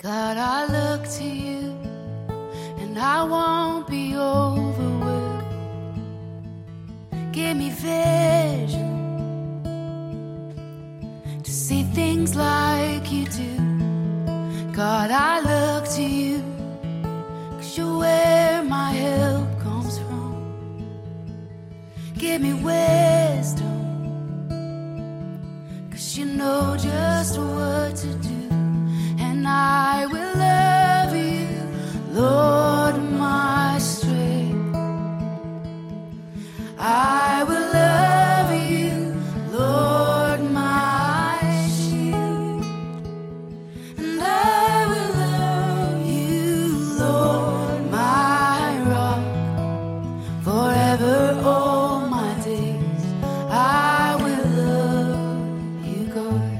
God, I look to you, and I won't be overwhelmed. Give me vision to see things like you do. God, I look to you, 'cause you're where my help comes from. Give me wisdom, 'cause you know just what to do. And I will love you, Lord, my strength. I will love you, Lord, my shield. And I will love you, Lord, my rock. Forever all my days I will love you, God.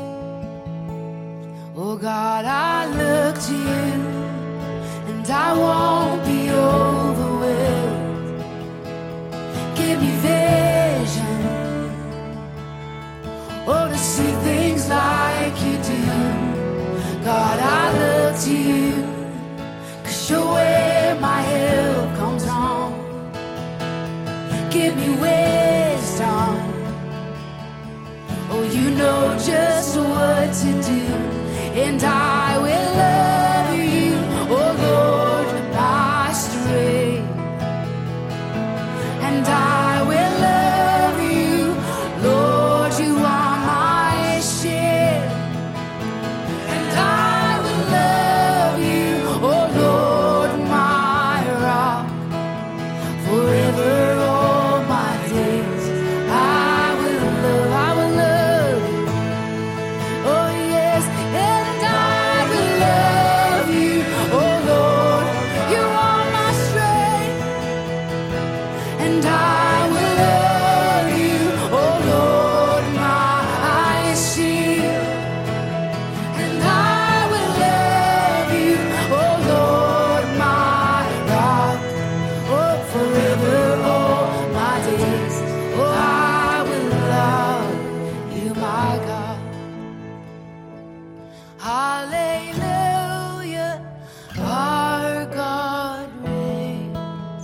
Oh God, I look to you, and I won't be overwhelmed. Give me vision, oh, to see things like you do. God, I look to you, 'cause you're where my help comes from. Give me wisdom, oh, you know just what to do. And I will love you, oh Lord, my strength. And I will love you, Lord, you are my shield. And I will love you, oh Lord, my rock. Forever all my days I will love you. Oh yes, and I will love you, oh Lord, you are my strength. And I will love you, oh Lord, my shield. And I will love you, oh Lord, my rock. Oh, forever all my days, oh, I will love you, my God. Hallelujah, our God reigns.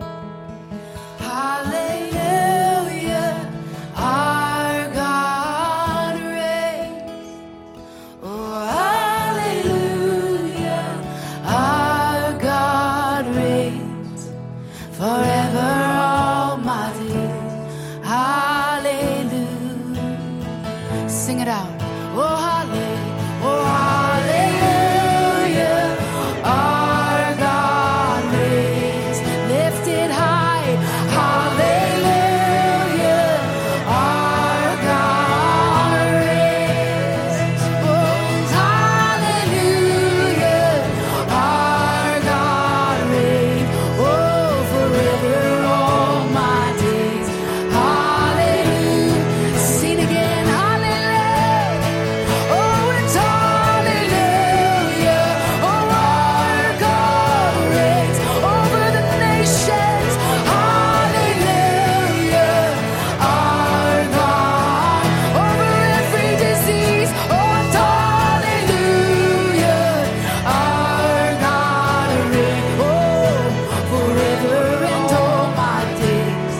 Hallelujah, our God reigns. Oh, hallelujah, our God reigns. Forever all my days, hallelujah. Sing it out. Oh, hallelujah, oh, hallelujah, our God reigns. Lifted high, hallelujah, our God reigns. Oh, hallelujah, our God reigns. Oh, forever all my days, hallelujah. Sing again, hallelujah. Oh, it's hallelujah. Oh, our God reigns over the nations. Hallelujah. Our God over every disease. Oh, it's hallelujah. Our God reigns. Oh, forever and all my days.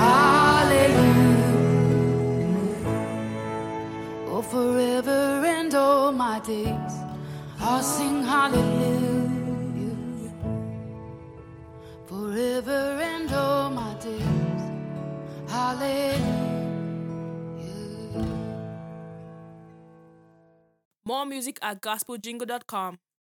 Hallelujah. Oh, forever and all my days, I'll sing hallelujah. Forever and all my days, hallelujah. More music at gospeljingle.com.